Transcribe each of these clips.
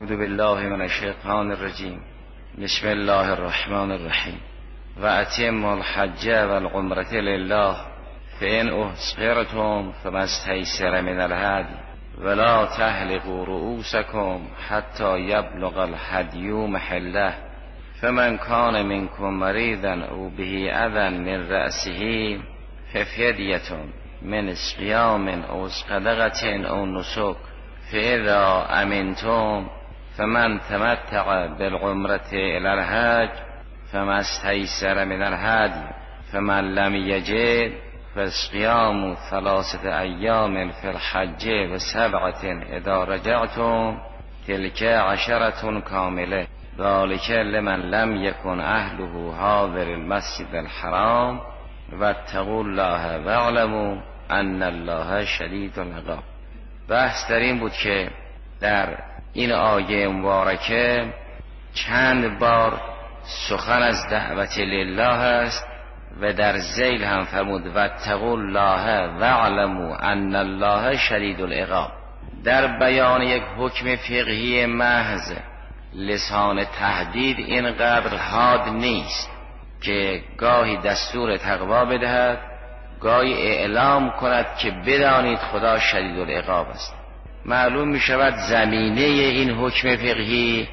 اعوذ بالله من الشیطان الرجیم. بسم الله الرحمن الرحیم. و اتم الحج والعمرة لله فإن احصرتم فما استيسر من الهدي ولا تحلقوا رؤوسكم حتى يبلغ الهدي محله فمن كان منكم مريضا او به اذى من رأسه ففدية من صيام او صدقة او نسك فإذا امنتم فمن تمتع بالعمرة إلى الحج فما استيسر من الهدي فمن لم يجد فصيام 3 أيام في الحج و7 إذا رجعتم تلك 10 كاملة ذلك لمن لم يكن أهله حاضر المسجد الحرام واتقوا الله واعلموا ان الله شدید العقاب. بحث در این بود که در این آیه مبارکه چند بار سخن از دعوت لله است و در ذیل هم فرمود واتقوا الله واعلموا ان الله شدید العقاب. در بیان یک حکم فقهی محض لسان تهدید اینقدر حاد نیست که گاهی دستور تقوا بدهد، گاهی اعلام کند که بدانید خدا شدید العقاب است. معلوم می شود زمینه این حکم فقهی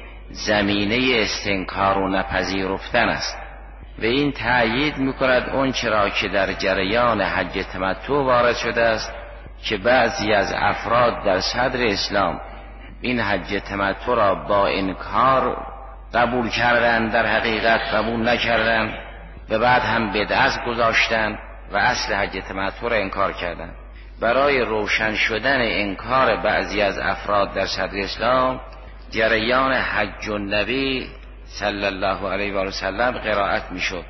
زمینه استنکار و نپذیرفتن است و این تأیید می کند اون چرا که در جریان حج تمتع وارد شده است که بعضی از افراد در صدر اسلام این حج تمتع را با انکار قبول کردند، در حقیقت قبول نکردند و بعد هم بدعت گذاشتند و اصل حج تمتع را انکار کردند. برای روشن شدن انکار بعضی از افراد در صدر اسلام جریان حج النبی صلی الله علیه و سلم قرائت میشد،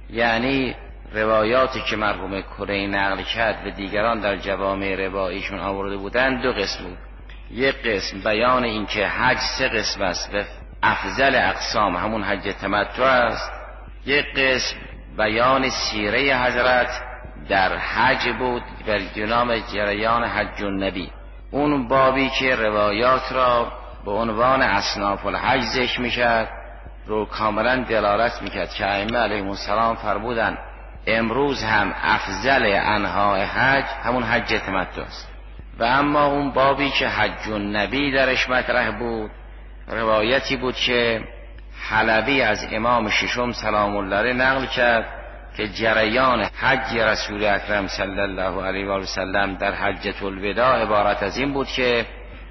یعنی روایاتی که مرحوم کلی نقل کرد و دیگران در جوامع رواییشون آورده بودند دو قسم بود. یک قسم بیان این که حج 3 قسم است و افضل اقسام همون حج تمتع است. یک قسم بیان سیره حضرت در حج بود بر نام جریان حج النبی، اون بابی که روایات را به عنوان اصناف الحج ذکر میکرد رو کاملا دلالت میکرد که ائمه علیهم السلام فرمودند امروز هم افضل انواع حج همون حج تمتع است. و اما اون بابی که حج النبی درش مطرح بود روایتی بود که حلبی از امام ششم سلام الله علیه نقل کرد که جریان حج رسول اکرم صلی الله علیه و سلم در حجة الوداع عبارت از این بود که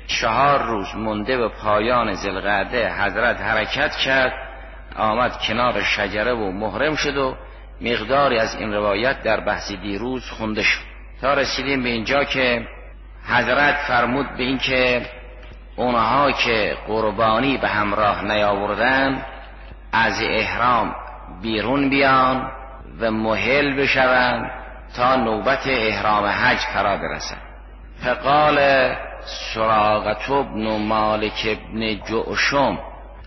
4 روز مونده به پایان ذوالقعده حضرت حرکت کرد، آمد کنار شجره و محرم شد و مقداری از این روایت در بحث دیروز خونده شد تا رسیدیم به اینجا که حضرت فرمود به این که اونها که قربانی به همراه نیاوردن از احرام بیرون بیان و محل بشوند تا نوبت احرام حج فرا برسد. فقال سراقة ابن مالک ابن جعشم،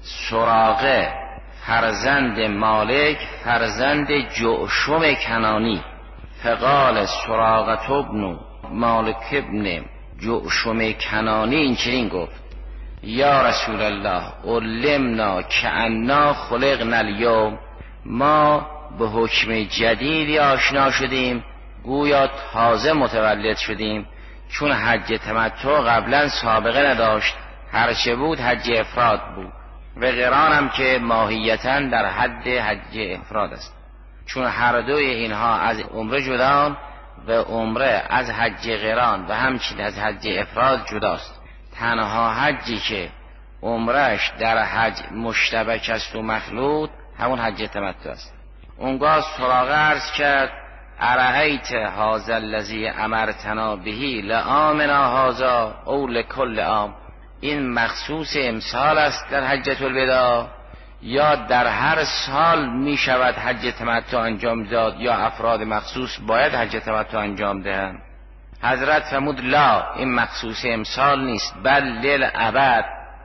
سراقه فرزند مالک فرزند جعشم کنانی. فقال سراقة ابن مالک ابن جعشم کنانی این چنین گفت یا رسول الله علمنا کأننا خلقنا اليوم، ما به حکم جدیدی آشنا شدیم گویا تازه متولد شدیم، چون حج تمتع قبلا سابقه نداشت، هرچه بود حج افراد بود و قران هم که ماهیتاً در حد حج افراد است، چون هر دوی اینها از عمره جدان و عمره از حج قران و همچنین از حج افراد جداست. تنها حجی که عمرش در حج مشتبک است و مخلوط همون حج تمتع است. اونگاه سراغه عرض کرد ارأیت هذا الذی امرتنا به لعامنا هذا او لکل عام، این مخصوص امسال است در حجة الوداع یا در هر سال می شود حج تمتع انجام داد یا افراد مخصوص باید حج تمتع انجام دهند؟ حضرت فرمود لا، این مخصوص امسال نیست بل للابد،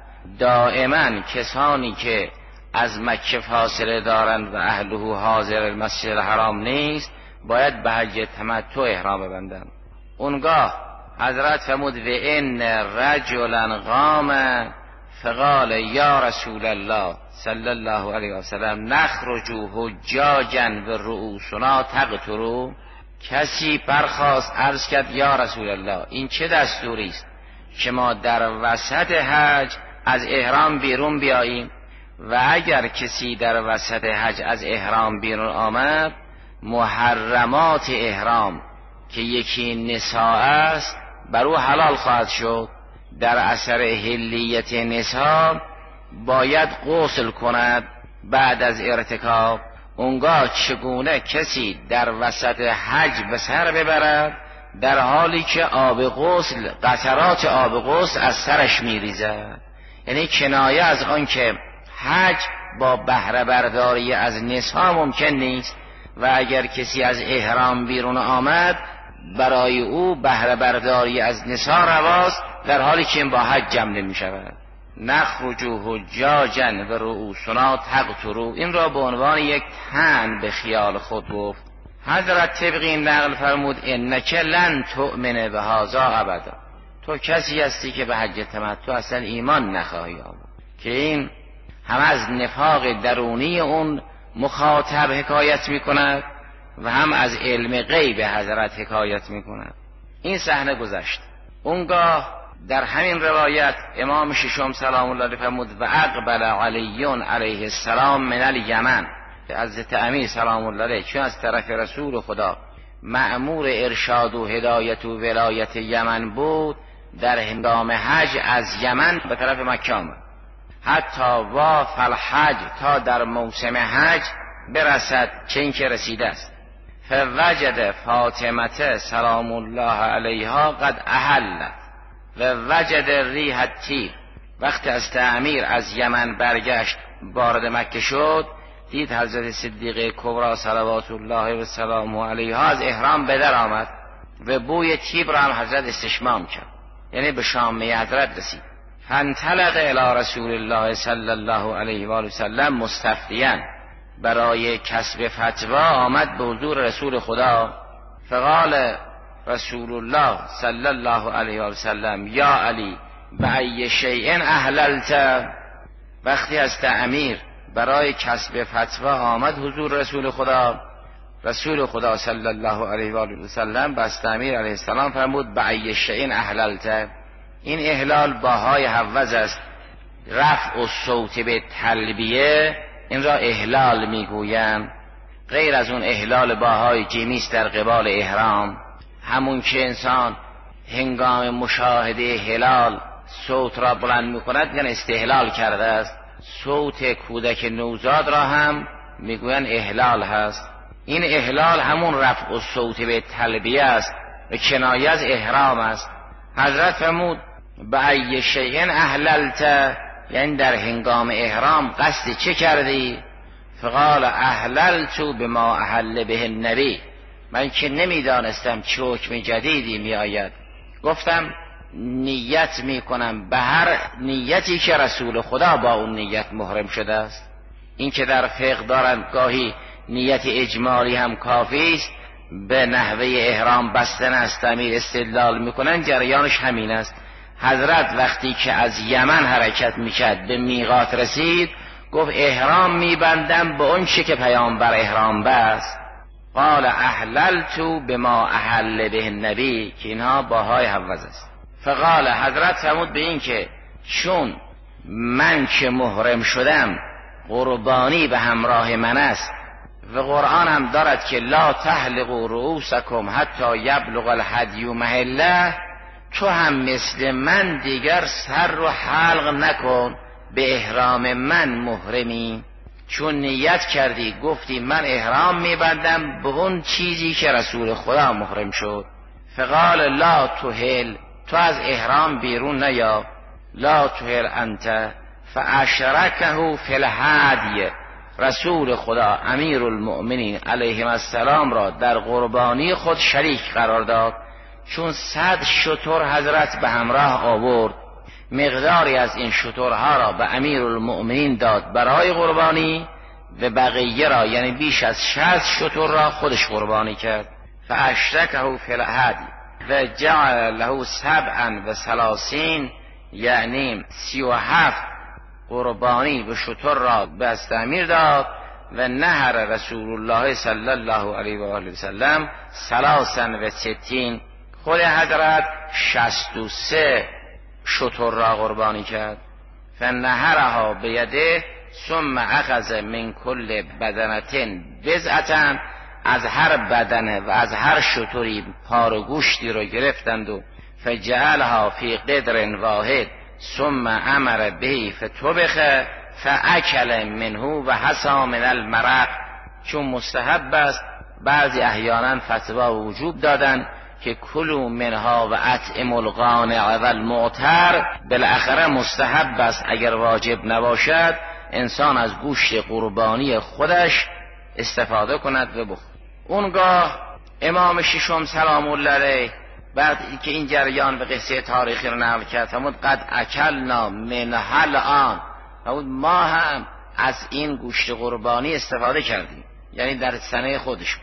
دائما کسانی که از مکه فاصله دارند و اهله حاضر المسجد الحرام نیست باید به حج تمتع احرام ببندند. اونگاه حضرت فرمود و ان رجلا قام فقال یا رسول الله صلی الله علیه و سلم نخرج حجاجا و رؤوسنا تقطر. کسی برخاست عرض کرد یا رسول الله این چه دستوری است که ما در وسط حج از احرام بیرون بیاییم؟ و اگر کسی در وسط حج از احرام بیرون آمد، محرمات احرام که یکی نساء است بر او حلال خواهد شد. در اثر حلیت نساء باید غسل کند بعد از ارتکاب. اونگاه چگونه کسی در وسط حج به سر ببرد در حالی که آب غسل، قطرات آب غسل از سرش میریزد؟ یعنی کنایه از آن که حج با بهره برداری از نساء ممکن نیست و اگر کسی از احرام بیرون آمد برای او بهره برداری از نساء رواست، در حالی که این با حج جمع نمی شود. نخرج حجاجا و رؤوسنا تقطر، این را به عنوان یک طعن به خیال خود گفت. حضرت طبقی نقل فرمود انک لن تؤمن بهذا ابدا، تو کسی هستی که به حج تمتع اصلا ایمان نخواهی آورد. که این هم از نفاق درونی اون مخاطب حکایت می کند و هم از علم غیب حضرت حکایت می کند. این صحنه گذشت. اونگاه در همین روایت امام ششم سلام الله علیه فرمود و اقبل علی علیه السلام من الیمن. حضرت امیر سلام الله علیه چون از طرف رسول خدا مأمور ارشاد و هدایت و ولایت یمن بود، در هنگام حج از یمن به طرف مکه آمد. حتی واف الحج، تا در موسم حج برسد چه این که رسیده است. فوجد فاطمه سلام الله علیها قد احلت و وجد ریح الطیب. وقتی از تعمیر از یمن برگشت وارد مکه شد، دید حضرت صدیقه کبری صلوات الله و سلامه علیها از احرام به در آمد و بوی طیب را هم حضرت استشمام کرد، یعنی به شامه حضرت رسید. فانطلق الی رسول الله صلی الله علیه و آله وسلم مستفتیاً، برای کسب فتوا آمد به حضور رسول خدا. فقال رسول الله صلی الله علیه و سلم یا علی بأی شیء احللت. وقتی از تعمیر برای کسب فتوا آمد حضور رسول خدا، رسول خدا صلی الله علیه و آله و سلم به تعمیر علیه السلام فرمود بأی شیء احللت. این احلال باهای حوض است. رفع الصوت به تلبیه این را احلال میگویند، غیر از اون احلال باهای جیمیست در قبال احرام. همون که انسان هنگام مشاهده هلال صوت را بلند میکند یعنی استحلال کرده است. صوت کودک نوزاد را هم میگویند احلال هست. این احلال همون رفع الصوت به تلبیه است و کنایه از احرام است. حضرت فرمود بأی شیء احللت، یعنی در هنگام احرام قصد چه کردی؟ فقال احللت بما احل به النبی. من که نمیدانستم چه حکم جدیدی می آید، گفتم نیت می کنم به هر نیتی که رسول خدا با اون نیت محرم شده است. این که در فقه دارن گاهی نیت اجمالی هم کافی است، به نحوه احرام بستن از تعمیر استدلال میکنن، جریانش همین است. حضرت وقتی که از یمن حرکت میکرد به میقات رسید، گفت احرام میبندم به اون چه که پیامبر احرام بست. قال احللت بما احل به النبی، که اینها باهای حوض است. فقال حضرت فرمود به این که چون من که محرم شدم قربانی به همراه من است و قرآن هم دارد که لا تحلقوا رؤوسکم حتی یبلغ الهدی محله، تو هم مثل من دیگر سر رو حلق نکن، به احرام من محرمی. چون نیت کردی گفتی من احرام میبندم به اون چیزی که رسول خدا محرم شد. فقال لا تهل، تو از احرام بیرون نیا. لا تهل انت فاشرکه فی الهدی، رسول خدا امیر المؤمنین علیه السلام را در قربانی خود شریک قرار داد. چون 100 شتر حضرت به همراه آورد، مقداری از این شترها را به امیر المؤمنین داد برای قربانی و بقیه را یعنی بیش از 60 شتر را خودش قربانی کرد. فاشرکه فی الهدی و جعل له 37 یعنی 37 قربانی به شتر را به استعمیر داد و نهر رسول الله صلی الله علیه و آله و سلم 63 خود حضرت 63 شتر را قربانی کرد. فنهرها بیده ثم اخذ من کل بدنتن بضعة، از هر بدنه و از هر شتری پار و گوشتی رو گرفتند و فجعلها فی قدر واحد ثم امر به فطبخ فاکل منه و حسا من المرق. چون مستحب است بعضی احیانا فتوا وجوب دادن که کلوا منها و اطعموا القانع و المعتر، بالاخره مستحب است اگر واجب نباشد انسان از گوشت قربانی خودش استفاده کند و بخورد. اونگاه امام ششم سلام الله علیه بعد که این جریان به قصه تاریخی رو نقل کرد فرمود قد اکلنا منها الان، فرمود ما هم از این گوشت قربانی استفاده کردیم، یعنی در سنه خودش.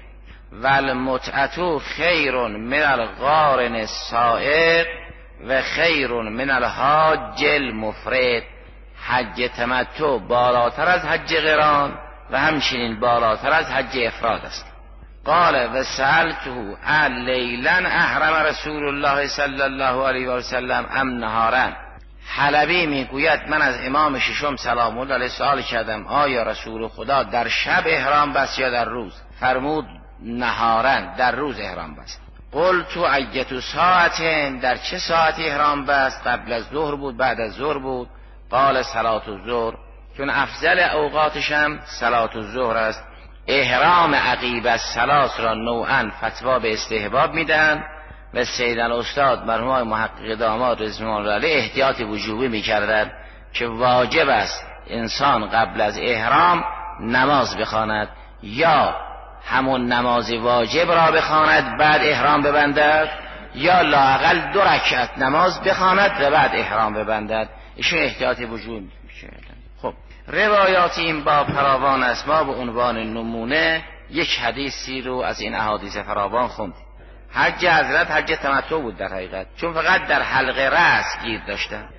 والمتعة خیر من القارن السائق و خیر من الحاج المفرد. حج تمتع بالاتر از حج قران و همچنین بالاتر از حج افراد است. قال و سألته لیلا احرم رسول الله صلی الله علیه و سلم ام نهارا. حلبی میگوید من از امام ششم سلام الله علیه سوال کردم آیا رسول خدا در شب احرام بست یا در روز؟ فرمود نهارا، در روز احرام بست. قلت ایت ساعت، در چه ساعتی احرام بست؟ قبل از ظهر بود بعد از ظهر بود؟ قال صلاة الظهر، چون افضل اوقاتش هم صلاة الظهر است. احرام عقیب از ثلاث را نوعا فتوا به استحباب میدن و سید الاستاد مرحوم محقق داماد رضوان الله علیه احتیاط وجوبی میکردند که واجب است انسان قبل از احرام نماز بخواند، یا همون نماز واجب را بخواند بعد احرام ببندد، یا لااقل 2 رکعت نماز بخواند و بعد احرام ببندد. ایشون احتیاطی وجود میشه. خب روایات این باب فراوان است. ما به عنوان نمونه یک حدیثی رو از این احادیث فراوان خوندیم. حج حضرت حج تمتع بود در حقیقت، چون فقط در حلقه رأس گیر داشتن.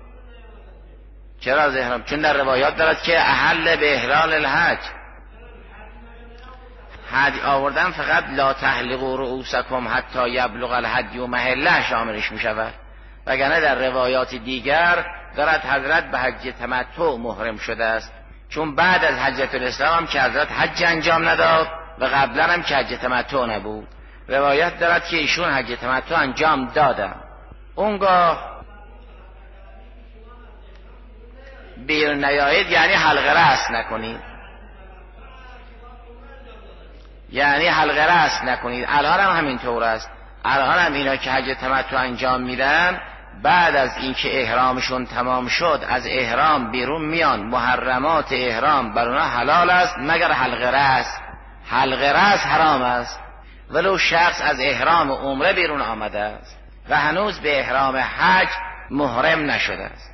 چرا از احرام؟ چون در روایات دارد که احل به احلال الحج، حج آوردن فقط لا تحلقوا رؤوسکم حتی یبلغ الهدی محله شاملش می شود، وگرنه در روایات دیگر دارد حضرت به حج تمتع محرم شده است، چون بعد از حجۃ الاسلام هم که حضرت حج انجام نداد و قبلا هم که حج تمتع نبود. روایت دارد که ایشون حج تمتع انجام دادن. اونگاه بیرون نیایید یعنی حلقه رأس نکنید، یعنی حلقه رأس نکنید. الان هم همینطور است. الان هم اینا که حج تمتع انجام میدن بعد از اینکه احرامشون تمام شد از احرام بیرون میان، محرمات احرام بر اونها حلال است مگر حلقه رأس. حلقه رأس حرام است ولو شخص از احرام عمره بیرون آمده است و هنوز به احرام حج محرم نشده است.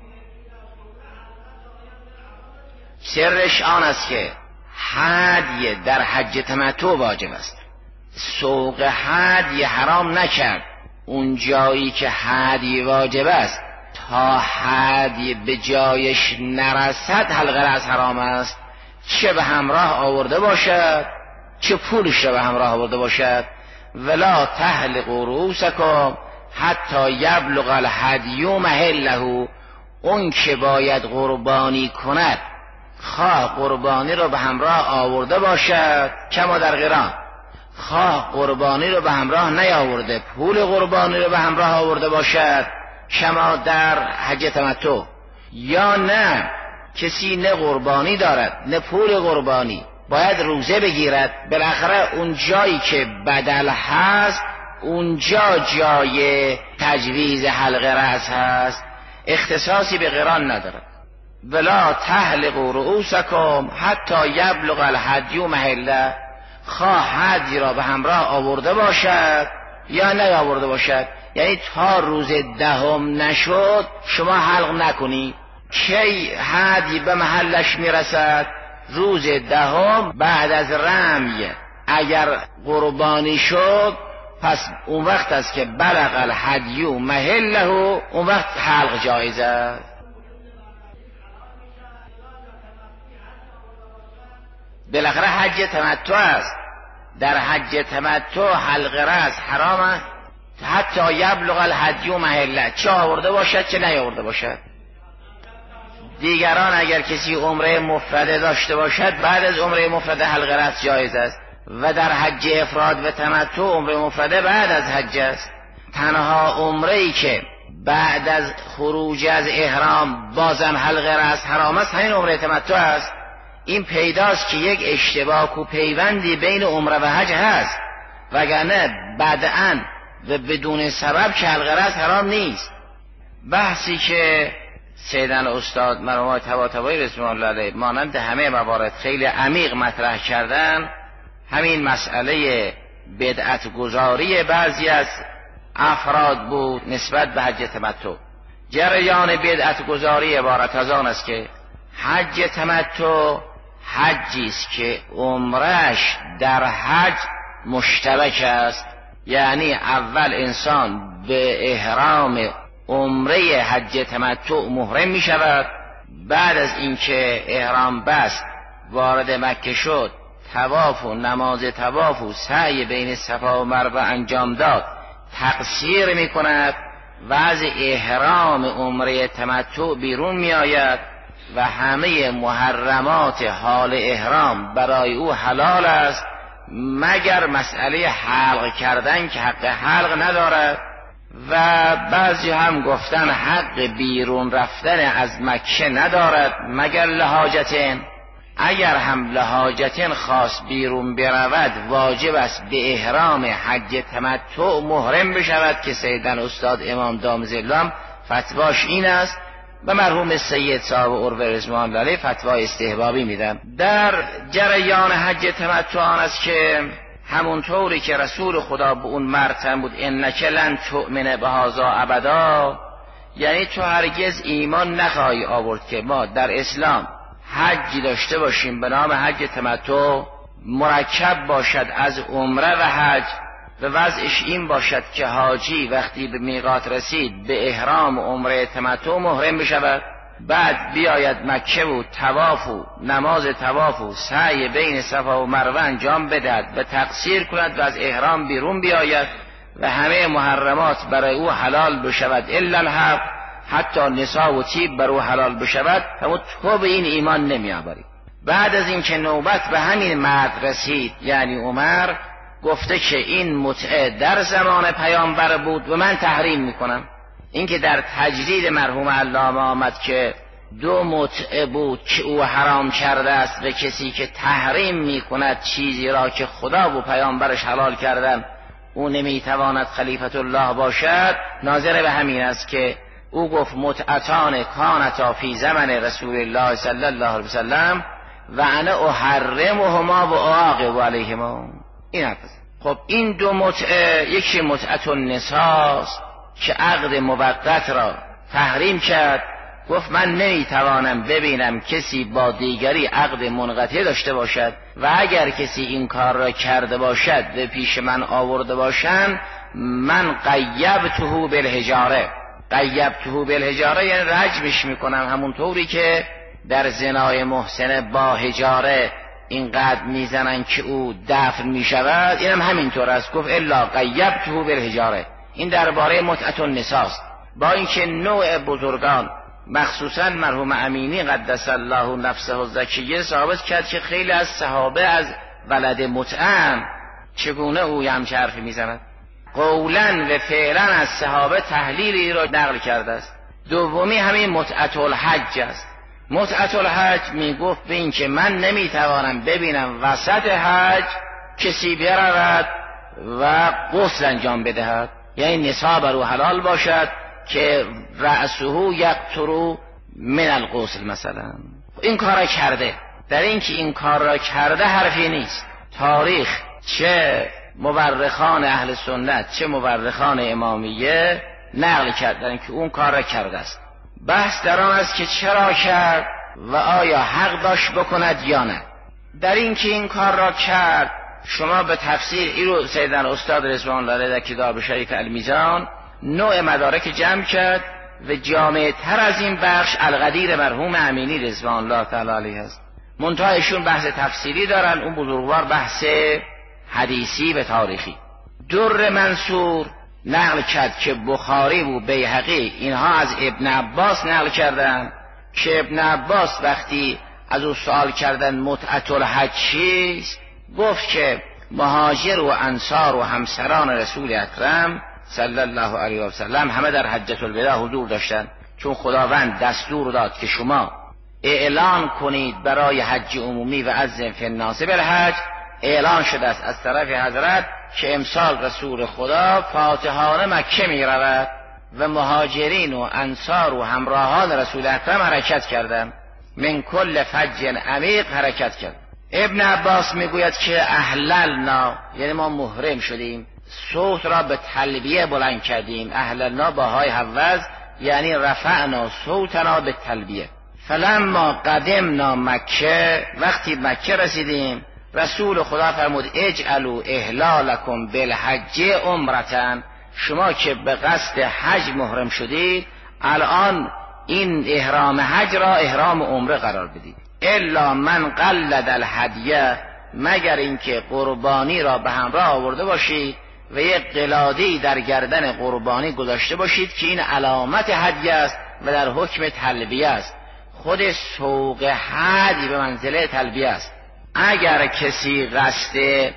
سرش آن است که هدی در حج تمتع واجب است. سوق هدی حرام نکرد. اون جایی که هدی واجب است تا هدی به جایش نرسد حلقه رأس حرام است، چه به همراه آورده باشد چه پولش را به همراه آورده باشد. ولا تحلقوا رؤوسکم حتی یبلغ الهدی محله. اون که باید قربانی کند خواه قربانی رو به همراه آورده باشد کما در قران، خواه قربانی رو به همراه نیاورده پول قربانی رو به همراه آورده باشد کما در حج تمتع، یا نه کسی نه قربانی دارد نه پول قربانی باید روزه بگیرد. بالاخره اون جایی که بدل هست اونجا جای تجویز حلقه رأس هست، اختصاصی به قران ندارد. ولا تحلقوا رؤوسکم حتی یبلغ الهدی محله. خواه هدی را به همراه آورده باشد یا نیاورده باشد، یعنی تا روز 10 نشد شما حلق نکنید. کی هدی به محلش میرسد؟ روز 10 بعد از رمی اگر قربانی شد پس اون وقت است که بلغ الهدی محله، اون وقت حلق جایز است. بالاخره حج تمتع است. در حج تمتع حلق راس حرام است حتی یبلغ الهدی محله، چه آورده باشد چه نیاورده باشد. دیگران اگر کسی عمره مفرده داشته باشد بعد از عمره مفرده حلق راس جایز است و در حج افراد و تمتع عمره مفرده بعد از حج است. تنها عمره‌ای که بعد از خروج از احرام بازم حلق راس حرام است همین عمره تمتع است. این پیداست که یک اشتباک و پیوندی بین عمره و حج هست، وگرنه بدعاً و بدون سبب که حلق راس حرام نیست. بحثی که سیدن استاد مرحوم طباطبایی رضوان الله علیه مانند همه موارد خیلی عمیق مطرح کردن، همین مسئله بدعت گذاری بعضی از افراد بود نسبت به حج تمتع. جریان بدعت گذاری عبارت از آن است که حج تمتع حجی است که عمرش در حج مشترک است، یعنی اول انسان به احرام عمره حج تمتع محرم می شود، بعد از اینکه احرام بست وارد مکه شد طواف و نماز طواف و سعی بین صفا و مروه انجام داد تقصیر می کند و از احرام عمره تمتع بیرون می آید و همه محرمات حال احرام برای او حلال است مگر مسئله حلق کردن که حق حلق ندارد. و بعضی هم گفتن حق بیرون رفتن از مکه ندارد مگر لحاجتین. اگر هم لحاجتین خاص بیرون برود واجب است به احرام حج تمتع محرم بشود که سیدن استاد امام دام ظلم فتواش این است و مرحوم سید صاحب عروه رضوان الله علیه فتوای استحبابی میدن. در جریان حج تمتع آن است که همونطوری که رسول خدا به اون مرتن بود انک لن تؤمن بهذا ابدا، یعنی تو هرگز ایمان نخواهی آورد که ما در اسلام حجی داشته باشیم به نام حج تمتع مرکب باشد از عمره و حج و وضعش این باشد که حاجی وقتی به میقات رسید به احرام عمره تمتع محرم بشود، بعد بیاید مکه و طواف و نماز طواف و سعی بین صفا و مروه انجام بدهد و تقصیر کند و از احرام بیرون بیاید و همه محرمات برای او حلال بشود الا الحق، حتی نساء و طیب بر او حلال بشود، اما تو به این ایمان نمی آوری. بعد از اینکه نوبت به همین مرد رسید یعنی عمر گفته که این متعه در زمان پیامبر بود و من تحریم میکنم. اینکه در تجدید مرحوم علامه آمد که دو متعه بود که او حرام کرده است و کسی که تحریم میکند چیزی را که خدا و پیامبرش حلال کردن او نمیتواند خلیفت الله باشد، ناظر به همین است که او گفت متعتان کانتا فی زمن رسول الله صلی الله علیه وسلم و انا احرمهما و اعاقب علیهما. این حرف. خب این دو متعه، یکی متعت النساء که عقد موقت را تحریم کرد، گفت من نمیتوانم ببینم کسی با دیگری عقد منقطع داشته باشد و اگر کسی این کار را کرده باشد و پیش من آورده باشند من قیبته بالحجاره. قیبته بالحجاره یعنی رجمش میکنم، همونطوری که در زنای محسن با حجاره اینقدر میزنن که او دفن میشود، اینم همینطور است. گفت الا قیبته بالحجاره. این درباره متعت النساء است. با اینکه نوع بزرگان مخصوصا مرحوم امینی قدس الله نفسه الزکیه ثابت کرد که خیلی از صحابه از ولد متعم چگونه او همچه حرفی میزند. قولا و فعلا از صحابه تحلیلی را نقل کرده است. دومی همین متعت الحج است. متعت الحج میگفت به این که من نمیتوانم ببینم وسط حج کسی برود و غسل انجام بدهد، یعنی نساء بر او حلال باشد که رأسه یقطر من الغسل مثلا. این کار را کرده. در این که این کار را کرده حرفی نیست. تاریخ چه مورخان اهل سنت چه مورخان امامیه نقل کردن که اون کار را کرده است. بحث در آن است که چرا کرد و آیا حق داشت بکند یا نه. در این که این کار را کرد شما به تفسیر اینو سیدنا استاد رضوان الله در کتاب شریف المیزان نوع مدارک جمع کرد و جامع تر از این بخش القدیر مرحوم امینی رضوان الله تعالی علیه است. منتها ایشون بحث تفسیری دارن، اون بزرگوار بحث حدیثی و تاریخی. در منصور نقل کرد که بخاری و بیهقی اینها از ابن عباس نقل کردن که ابن عباس وقتی از او سوال کردن متعة الحج چیست، گفت که مهاجر و انصار و همسران رسول اکرم صلی الله علیه و سلم همه در حجة الوداع حضور داشتن، چون خداوند دستور داد که شما اعلان کنید برای حج عمومی و عزم فی الناس بالحج. اعلان شده است از طرف حضرت که امسال رسول خدا فاتحانه مکه می رود و مهاجرین و انصار و همراهان رسول اکرم حرکت کردند، من کل فج عمیق حرکت کرد. ابن عباس میگوید که احللنا یعنی ما محرم شدیم، صوت را به تلبیه بلند کردیم. احللنا با های حوض یعنی رفعنا صوتنا به تلبیه. فلما قدمنا مکه، وقتی مکه رسیدیم رسول خدا فرمود اجعلوا احلالکم بالحج عمرتن، شما که به قصد حج محرم شدید الان این احرام حج را احرام عمره قرار بدید. الا من قلد الهدیه، مگر اینکه قربانی را به همراه آورده باشید و یک قلاده‌ای در گردن قربانی گذاشته باشید که این علامت هدیه است و در حکم تلبیه است. خود سوق هدی به منزله تلبیه است. اگر کسی قصد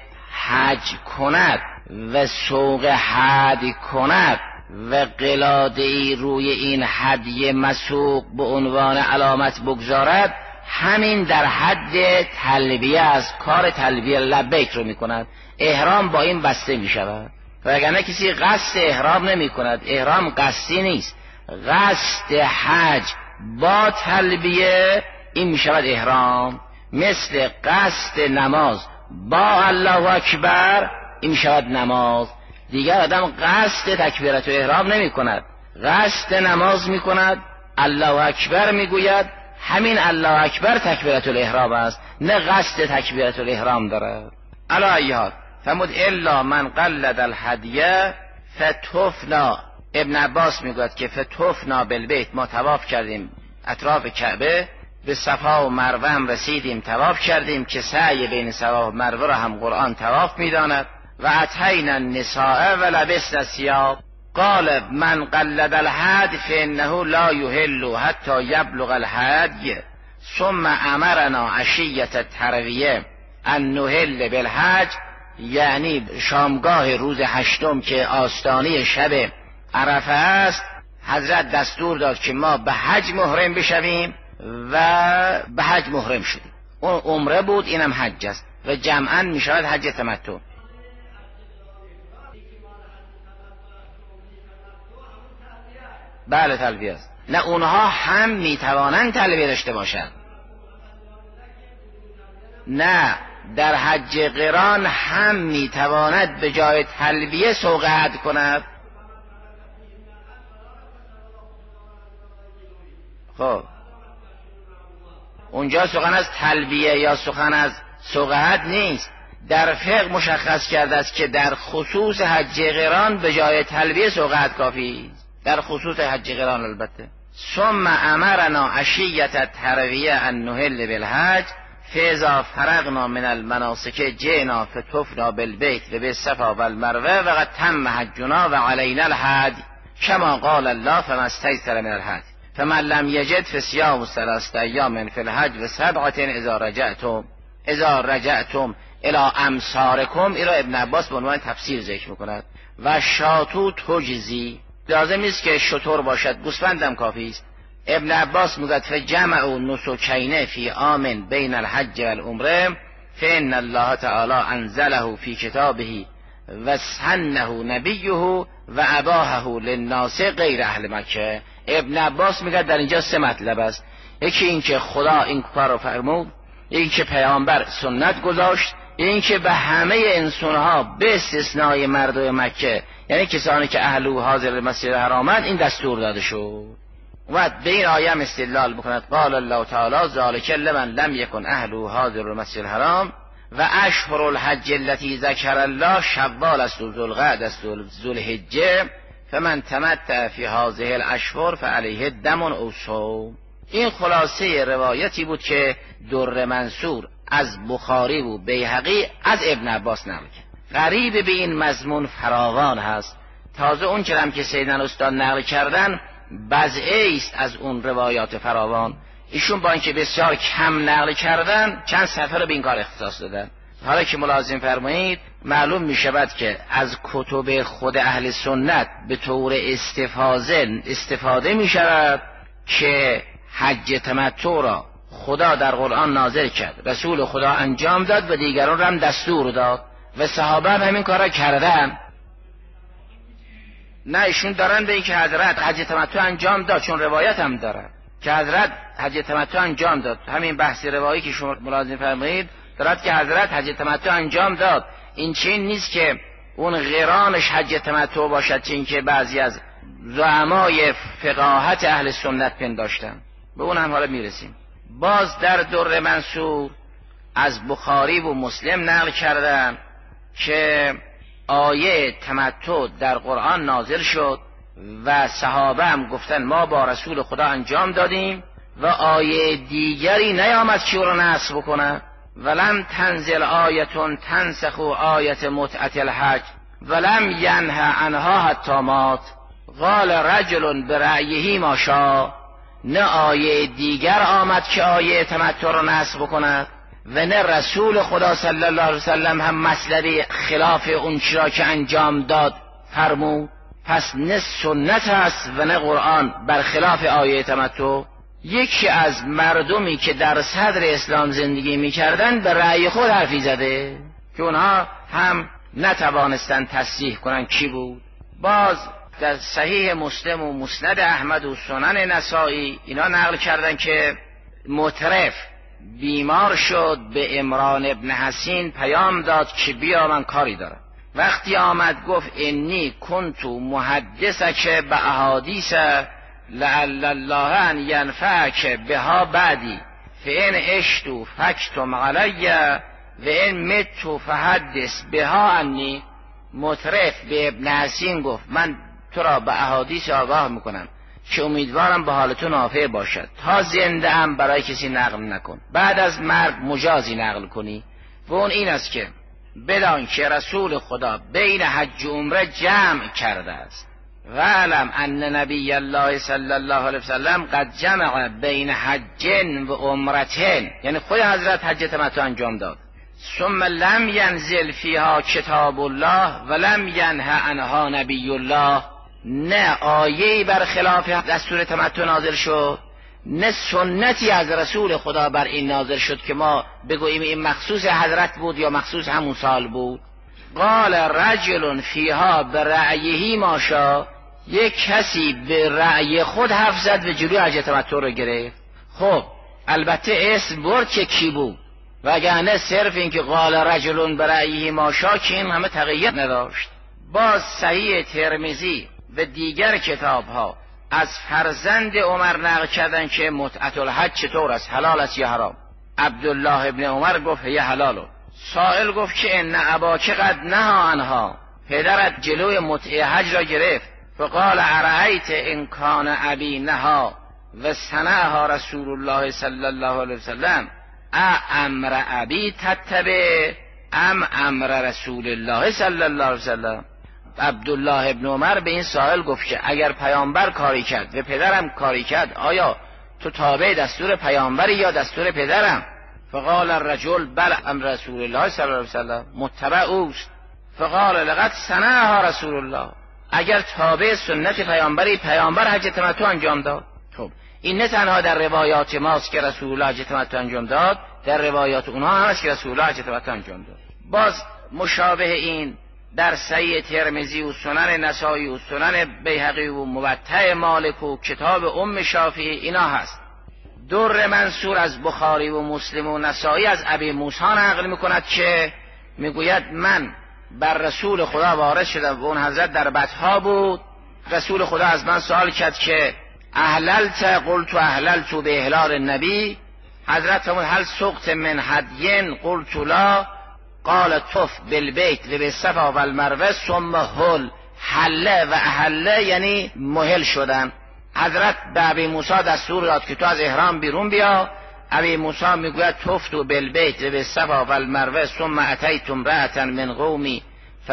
حج کند و سوق هدی کند و قلاده‌ای روی این هدیه مسوق به عنوان علامت بگذارد، همین در حد تلبیه است، کار تلبیه لبیک رو میکند، احرام با این بسته میشود. وگرنه کسی قصد احرام نمی کند، احرام قصدی نیست، قصد حج با تلبیه این میشود احرام. مثل قصد نماز با الله اکبر این میشود نماز. دیگر آدم قصد تکبیرت و احرام نمی کند، قصد نماز می کند، الله اکبر می گوید، همین الله اکبر تکبیرت الاحرام است، نه قصد تکبیرت الاحرام دارد. علی ای حال فرمود الا من قلد الهدیه فتوفنا. ابن عباس می گوید که فتوفنا بالبیت، ما طواف کردیم اطراف کعبه، به صفا و مروه هم رسیدیم طواف کردیم که سعی بین صفا و مروه را هم قرآن طواف می داند. و اتینا النساء و لبسنا الثياب. قال من قلد الهدی فانه لا يحل حتى يبلغ الهدی ثم امرنا عشیة الترویه ان نحل بالحج، یعنی شامگاه روز هشتم که آستانه شب عرفه است، حضرت دستور داد که ما به حج محرم بشویم و به حج محرم شدیم. اون عمره بود، اینم حج است و جمعا می شود حج تمتع. بله تلبیه است. نه اونها هم میتوانند تلبیه داشته باشند، نه در حج قران هم میتواند به جای تلبیه سوق هدی کند. خب اونجا سخن از تلبیه یا سخن از سوق هدی نیست. در فقه مشخص کرده است که در خصوص حج قران به جای تلبیه سوق هدی کافی است، در خصوص حج قران البته. ثم امرنا عشیة الترویه ان نحل بالحج فاذا فرغنا من المناسک جئنا فطفنا بالبیت و بالصفا والمروه و قد تم حجنا و علینا الهدی کما قال الله فما استیسر من الهدی فمن لم یجد فصیام 3 ایام فی الحج و 7 اذا رجعتم الی امصارکم. این را ابن عباس به عنوان تفسیر ذکر میکند. و شاتو تجزی، لازم نیست که شتر باشد، گوسفندم کافی است. ابن عباس میگوید فجمعوا نسکین فی عام بین الحج و العمره فان الله تعالی انزله فی کتابه و سنه نبیه و اباحه للناس غیر اهل مکه. ابن عباس میگه در اینجا 3 مطلب است. یکی این که خدا این کار رو فرمود، یکی که پیامبر سنت گذاشت، این که به همه انسانها به استثنای مردم مکه، یعنی کسانی که اهل و حاضر مسجد حرامند، این دستور داده شد. و به این آیه استدلال بکند قال الله تعالی ذالک لمن لم یکن اهل و حاضر مسجد الحرام و اشهر الحج التي ذکر الله شوال است و ذوالقعده است و ذوالحجه فمن تمتع فی هذه الاشهر فعلیه دم او صوم. این خلاصه روایتی بود که در منصور از بخاری و بیهقی از ابن عباس نقل کرد. قریب به این مضمون فراوان هست. تازه اون چرم که سیدنا استاد نقل کردن بضعه است از اون روایات فراوان. ایشون با اینکه بسیار کم نقل کردن چند صفحه رو به این کار اختصاص دادن. حالا که ملاحظه فرمایید معلوم می شود که از کتب خود اهل سنت به طور استفاده می شود که حج تمتع را خدا در قرآن نازل کرد، رسول خدا انجام داد و دیگران را هم دستور داد و صحابه هم همین کار را کردن. نه ایشون دارن به این که حضرت حج تمتع انجام داد، چون روایت هم دارن که حضرت حج تمتع انجام داد. همین بحث روایی که شما ملاحظه فرمایید دارد که حضرت حج تمتع انجام داد. این چین نیست که اون قرانش حج تمتع باشد، چین که بعضی از زعمای فقاهت اهل سنت پنداشتن. به اون هم حالا میرسیم. باز در در منصور از بخاری و مسلم نقل کردن که آیه تمتع در قرآن نازل شد و صحابه هم گفتن ما با رسول خدا انجام دادیم و آیه دیگری نیامد که او را نسخ بکنه. ولم تنزل آیتون تنسخ آیت متعت الحج ولم ینه عنها حتی مات قال رجل برأیه ما شاء. نه آیه دیگر آمد که آیه تمتع را نسخ بکند و نه رسول خدا صلی الله علیه وسلم هم مسئله خلاف اون چرا که انجام داد فرمود. پس نه سنت است و نه قرآن برخلاف آیه تمتع. یکی از مردمی که در صدر اسلام زندگی میکردن به رأی خود حرفی زده که اونها هم نتوانستن تصحیح کنن کی بود. باز در صحیح مسلم و مسند احمد و سنن نسائی اینا نقل کردن که مطرف بیمار شد به عمران ابن حسین پیام داد که بیا من کاری دارم. وقتی آمد گفت انی کنتو محدثک به احادیث لعل الله ان ینفعک بها بعدی فان عشتو فکتم علی و ان متو فحدث بها انی. مطرف به ابن حسین گفت من تو را به احادیث آگاه میکنم که امیدوارم به حالتو نافع باشد، تا زنده هم برای کسی نقل نکن، بعد از مرگ مجازی نقل کنی. و اون این است که بدان که رسول خدا بین حج و عمره جمع کرده است و علم ان نبی الله صلی الله علیه وسلم قد جمع بین حجن و عمرتن، یعنی خود حضرت حج تمتع انجام داد. ثم لم ینزل فیها کتاب الله و لم ینه عنها نبی الله. نه آیه‌ای بر خلاف دستور تمتع نازل شد، نه سنتی از رسول خدا بر این نازل شد که ما بگوییم این مخصوص حضرت بود یا مخصوص همون سال بود. قال رجل فیها برأیه ما شاء. یک کسی به رأی خود حرف زد و جلوی حج تمتع رو گرفت. خب البته اسم برد که کی بود، وگرنه صرف این که قال رجل برأیه ما شاء که این همه تقیید نداشت. باز صحیح ترمذی و دیگر کتاب ها از فرزند عمر نقل کردن که متعت الحج چطور است، حلال است یا حرام. عبدالله ابن عمر گفت یه حلالو. سائل گفت که ان اباک قد نهی عنها، پدرت جلوی متع حج را گرفت. فقال ارأیت ان کان ابی نها و صنعها رسول الله صلی الله علیه وسلم امر ابی تتبع ام امر رسول الله صلی الله علیه وسلم. عبدالله ابن عمر به این سائل گفت که اگر پیامبر کاری کرد و پدرم کاری کرد آیا تو تابع دستور پیامبری یا دستور پدرم؟ فقال الرجل بل امر رسول الله صلی الله علیه وسلم، متبع اوست. فقال لقد صنعها رسول الله، اگر تابع سنت پیامبری، پیامبر حج تمتع انجام داد. خب این نه تنها در روایات ماست که رسول الله حج تمتع انجام داد، در روایات اونها هم هست که رسول الله حج تمتع انجام داد. باز مشابه این در صحیح ترمذی و سنن نسائی و سنن بیهقی و موطأ مالک و کتاب ام شافعی اینا هست. در منصور از بخاری و مسلم و نسائی از ابی موسی نقل میکند که میگوید من بر رسول خدا وارد شدم و اون حضرت در بطحا بود. رسول خدا از من سوال کرد که احللت؟ قلت احللت به احلال النبی. حضرت فرمود هل سقط من هدین؟ قلت لا. قال طف بالبیت و بالصفا و المروه ثم حله و احله یعنی مهل شدن. حضرت به ابی موسی دستور داد که تو از احرام بیرون بیا. ابی موسی میگوید طفتو بالبیت و بالصفا و المروه ثم اتیت امرأة من قومی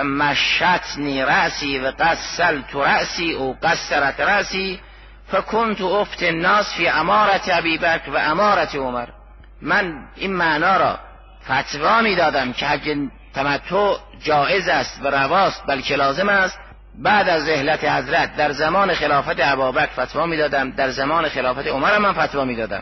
فمشتنی رأسی و قصلت رأسی او قصرت رأسی فکنت افت الناس فی امارت ابی بکر و امارت عمر. من این معنا را فتوا میدادم که حج تمتع جایز است و رواست بلکه لازم است. بعد از رحلت حضرت در زمان خلافت ابوبکر فتوا میدادم، در زمان خلافت عمر من فتوا میدادم.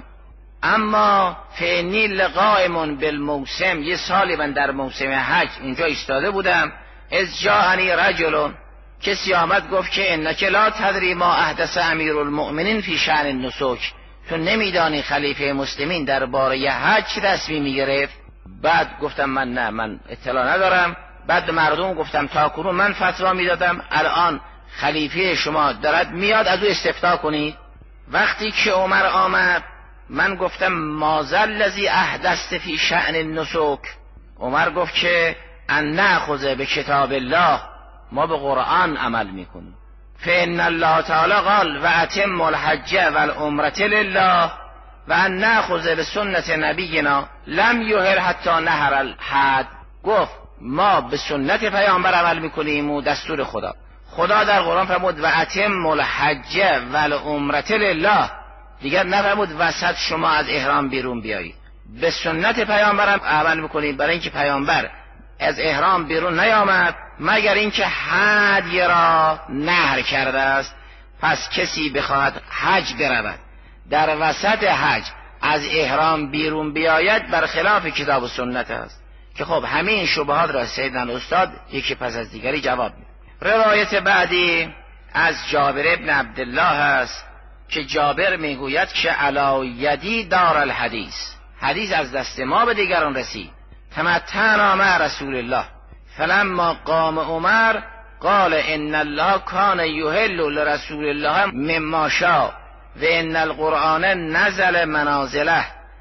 اما فعنی لقائم بالموسم، یه سالی من در موسم حج اونجا ایستاده بودم. از جاءنی رجل، کسی آمد گفت که انک لا تدری ما احدث امیرالمؤمنین فی شأن النسک، تو نمیدانی خلیفه مسلمین درباره حج چه تصمیمی گرفت. بعد گفتم من اطلاع ندارم. بعد مردم گفتم تاکنون من فتوا میدادم، الان خلیفه شما دارد میاد، از او استفتاء کنید. وقتی که عمر آمد من گفتم ماذا الذی احدثت فی شأن النسک. عمر گفت که ان نأخذ به کتاب الله، ما به قرآن عمل میکنیم. فإن الله تعالی قال و اتم الحج والعمرة لله و ان نأخذ به سنت نبینا لم یهل حتی نهر الحد. گفت ما به سنت پیامبر عمل میکنیم و دستور خدا در قرآن فرمود و اتم الحج والعمرة لله، دیگر نفرمود وسط شما از احرام بیرون بیایید. به سنت پیامبر عمل میکنیم، برای اینکه پیامبر از احرام بیرون نیامد مگر اینکه هدی را نهر کرده است. پس کسی بخواهد حج برود در وسط حج از احرام بیرون بیاید برخلاف کتاب و سنت است. که خب همین شبهات را سیدنا استاد یکی پس از دیگری جواب میده. روایت بعدی از جابر ابن عبدالله است که جابر میگوید که علی یدی دار الحدیث، حدیث از دست ما به دیگران رسید. تمتعنا مع رسول الله فلما قام عمر قال ان الله کان یحل لرسول الله مما شاء و ان القرآن نزل منازله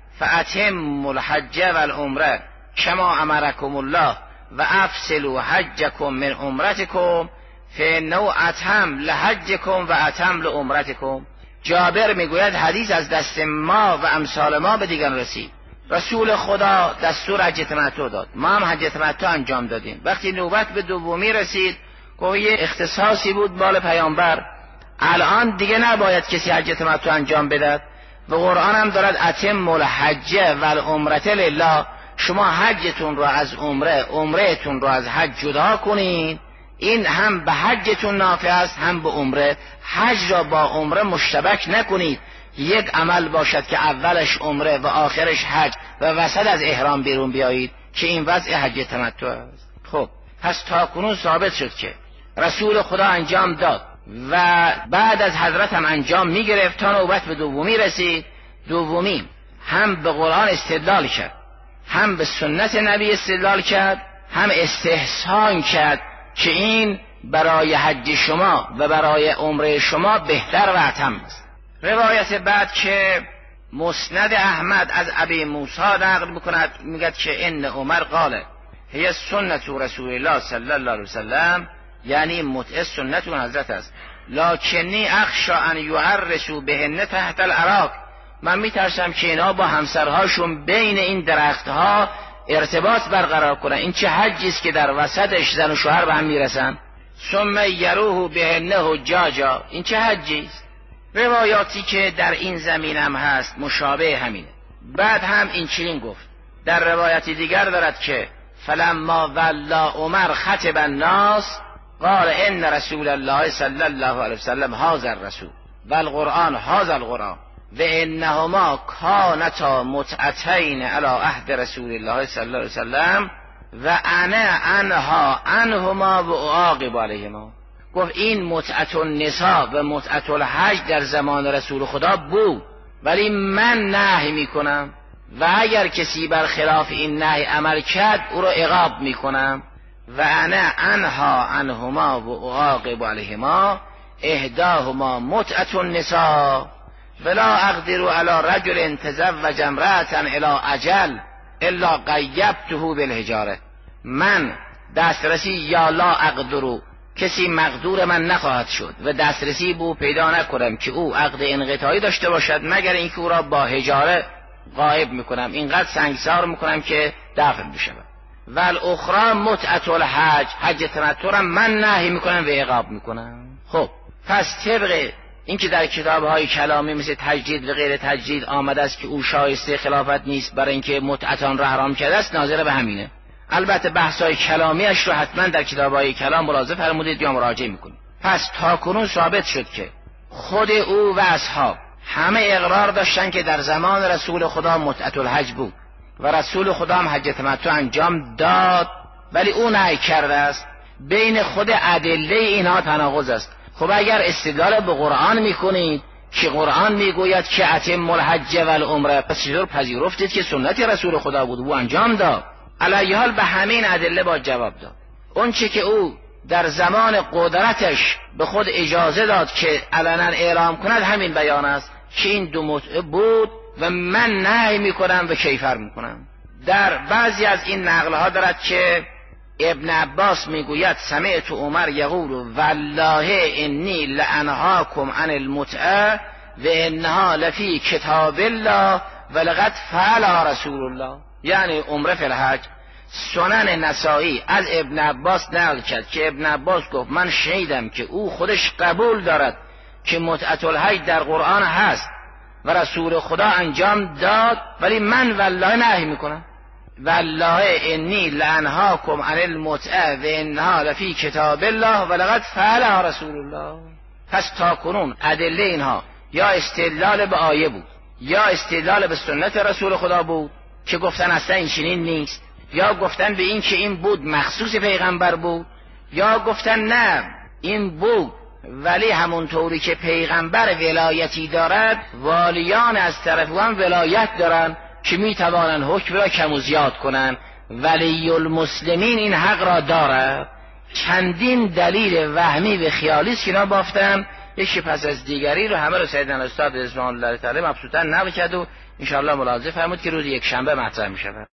فاتموا الحج والعمره کما امرکم الله و افصلوا حجکم من عمرتکم فانه اتم لحجکم و اتم لعمرتکم. جابر میگوید حدیث از دست ما و امثال ما به دیگران رسید. رسول خدا دستور حج تمتع داد، ما هم حج تمتع انجام دادیم. وقتی نوبت به دومی رسید که یه اختصاصی بود مال پیامبر، الان دیگه نباید کسی حج تمتع انجام بده و قرآن هم دارد اتم الحج والعمرة لله، شما حجتون را از عمره، عمرهتون را از حج جدا کنین. این هم به حجتون نافع است هم به عمره. حج را با عمره مشتبک نکنید، یک عمل باشد که اولش عمره و آخرش حج و وسط از احرام بیرون بیایید که این وضع حج تمتع است. خب پس تاکنون ثابت شد که رسول خدا انجام داد و بعد از حضرت هم انجام میگرفت تا نوبت به دومی رسید. دومی هم به قرآن استدلال کرد، هم به سنت نبی استدلال کرد، هم استحسان کرد که این برای حج شما و برای عمره شما بهتر و اتم است. روایت بعد که مسند احمد از ابی موسی نقل میکند، میگه که ان عمر قال هي سنت رسول الله صلی الله علیه وسلم، یعنی متع سنت حضرت است، لکنی اخشى ان یعرسوا بهن تحت العراق، من میترسم که اینا با همسرهاشون بین این درختها ارتباط برقرار کنن. این چه حجی است که در وسطش زن و شوهر به هم میرسن؟ ثم یروه بهن حجاجا، این چه حجی است؟ روایاتی که در این زمین هم هست مشابه همینه. بعد هم این چنین گفت در روایتی دیگر دارد که فلما ولا عمر خطب الناس قال ان رسول الله صلی الله علیه وسلم هذا الرسول و القرآن هذا القرآن و انهما کانتا متعتین علی عهد رسول الله صلی الله علیه وسلم و انا عنهما و اعاقب علیهما. گفت این متعت النساء و متعت الحج در زمان رسول خدا بود، ولی من نهی میکنم و اگر کسی برخلاف این نهی عمل کرد او را عقاب میکنم. و انا عنهما و اعاقب علیهما احداهما متعت النساء ولا اقدر علی رجل تزوج امرأة الی اجل الا قیبته بالحجاره. من دسترسی یا لا اقدرو، کسی مقدور من نخواهد شد و دسترسی به او پیدا نکنم که او عقد انقطاعی داشته باشد مگر اینکه او را با حجاره غایب میکنم، اینقدر سنگسار میکنم که دفن بشود. و الاخرى متعة الحج، حج تمتع من نهی میکنم و عقاب میکنم. خب پس طبق این که در کتاب‌های کلامی مثل تجدید و غیر تجدید آمده است که او شایسته خلافت نیست برای اینکه متعتان را حرام کرده است، ناظر به همینه. البته بحث‌های کلامیش رو حتما در کتاب‌های کلام ملاحظه فرمودید یا مراجعه میکنید. پس تاکنون ثابت شد که خود او و اصحاب همه اقرار داشتن که در زمان رسول خدا متعة الحج بود و رسول خدا هم حج تمتع انجام داد، ولی او نهی کرده است. بین خود ادله اینها تناقض است. خب اگر استدلال به قرآن میکنید که قرآن میگوید که اتم الحج و العمره، پس چطور پذیرفتید که سنت رسول خدا بود و انجام داد؟ علی حال به همین ادله با جواب داد. اون چی که او در زمان قدرتش به خود اجازه داد که علنا اعلام کند همین بیان است که این دو متعه بود و من نهی میکنم و کیفر میکنم. در بعضی از این نقلها دارد که ابن عباس میگوید سمعت عمر یقول والله انی لانهاکم عن المتعه و انها لفی کتاب الله ولقد فعل رسول الله، یعنی عمره فی الحج. سنن نسائی از ابن عباس نقل کرد که ابن عباس گفت من شنیدم که او خودش قبول دارد که متعة الحج در قرآن هست و رسول خدا انجام داد، ولی من والله نهی میکنم. والله انی لانهاکم عن المتعه و انها لفی کتاب الله ولقد فعل رسول الله. پس تا کنون ادله اینها یا استدلال به آیه بود یا استدلال به سنت رسول خدا بود که گفتن اصلا این چنین نیست، یا گفتن به این که این بود مخصوص پیغمبر بود، یا گفتن نه این بود ولی همونطوری که پیغمبر ولایتی دارد والیان از طرف او هم ولایت دارن که میتوانن حکم را کم و زیاد کنن. ولی المسلمین این حق را دارد. چندین دلیل وهمی و خیالی است که اینا بافتن، یکی پس از دیگری رو همه رو سیدنا استاد رضوان الله تعالی مبسوطا نقل کرد و ان شاء الله ملاحظه فرمود که روز یک شنبه مطرح میشه.